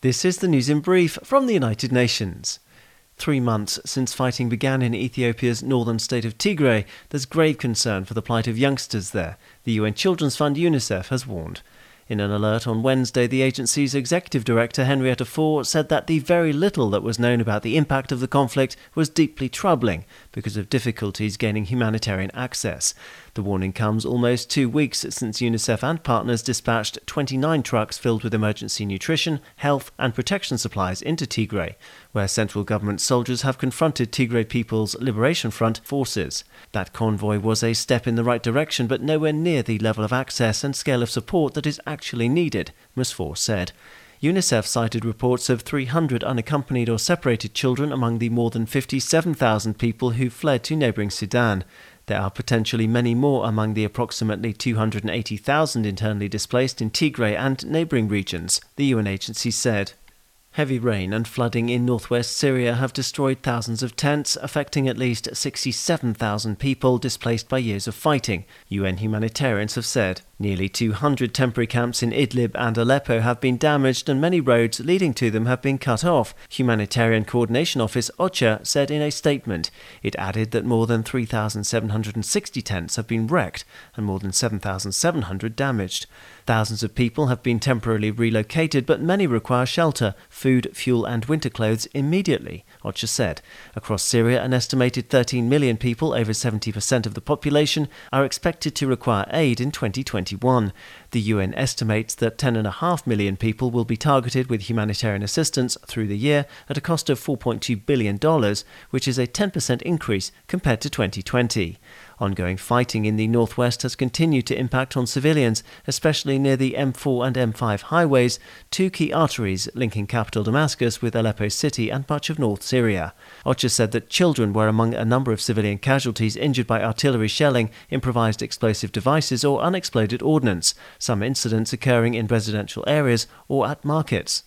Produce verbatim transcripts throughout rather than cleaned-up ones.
This is the news in brief from the United Nations. Three months since fighting began in Ethiopia's northern state of Tigray, there's grave concern for the plight of youngsters there, the U N Children's Fund UNICEF has warned. In an alert on Wednesday, the agency's executive director, Henrietta Fore, said that the very little that was known about the impact of the conflict was deeply troubling because of difficulties gaining humanitarian access. The warning comes almost two weeks since UNICEF and partners dispatched twenty-nine trucks filled with emergency nutrition, health and protection supplies into Tigray, where central government soldiers have confronted Tigray People's Liberation Front forces. That convoy was a step in the right direction, but nowhere near the level of access and scale of support that is actually needed, Miz Fore said. UNICEF cited reports of three hundred unaccompanied or separated children among the more than fifty-seven thousand people who fled to neighbouring Sudan. There are potentially many more among the approximately two hundred eighty thousand internally displaced in Tigray and neighbouring regions, the U N agency said. Heavy rain and flooding in northwest Syria have destroyed thousands of tents, affecting at least sixty-seven thousand people displaced by years of fighting, U N humanitarians have said. Nearly two hundred temporary camps in Idlib and Aleppo have been damaged and many roads leading to them have been cut off, Humanitarian Coordination Office OCHA said in a statement. It added that more than three thousand seven hundred sixty tents have been wrecked and more than seven thousand seven hundred damaged. Thousands of people have been temporarily relocated, but many require shelter, food, fuel and winter clothes immediately, OCHA said. Across Syria, an estimated thirteen million people, over seventy percent of the population, are expected to require aid in twenty twenty-one. The U N estimates that ten point five million people will be targeted with humanitarian assistance through the year at a cost of four point two billion dollars, which is a ten percent increase compared to twenty twenty. Ongoing fighting in the northwest has continued to impact on civilians, especially near the M four and M five highways, two key arteries linking capital Damascus with Aleppo city and much of North Syria. OCHA said that children were among a number of civilian casualties injured by artillery shelling, improvised explosive devices or unexploded ordnance, some incidents occurring in residential areas or at markets.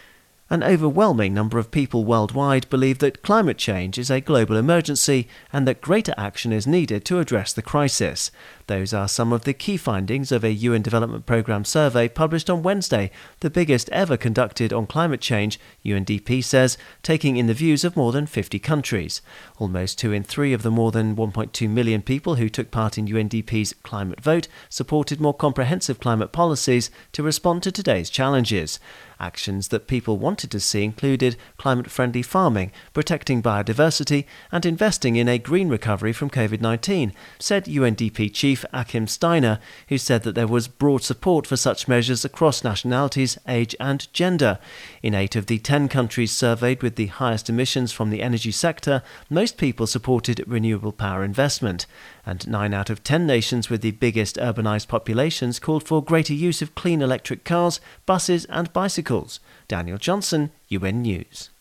An overwhelming number of people worldwide believe that climate change is a global emergency and that greater action is needed to address the crisis. Those are some of the key findings of a U N Development Programme survey published on Wednesday, the biggest ever conducted on climate change, U N D P says, taking in the views of more than fifty countries. Almost two in three of the more than one point two million people who took part in U N D P's climate vote supported more comprehensive climate policies to respond to today's challenges. Actions that people wanted to see included climate-friendly farming, protecting biodiversity and investing in a green recovery from covid nineteen, said U N D P chief Achim Steiner, who said that there was broad support for such measures across nationalities, age and gender. In eight of the ten countries surveyed with the highest emissions from the energy sector, most people supported renewable power investment, and nine out of ten nations with the biggest urbanised populations called for greater use of clean electric cars, buses and bicycles. Daniel Johnson, U N News.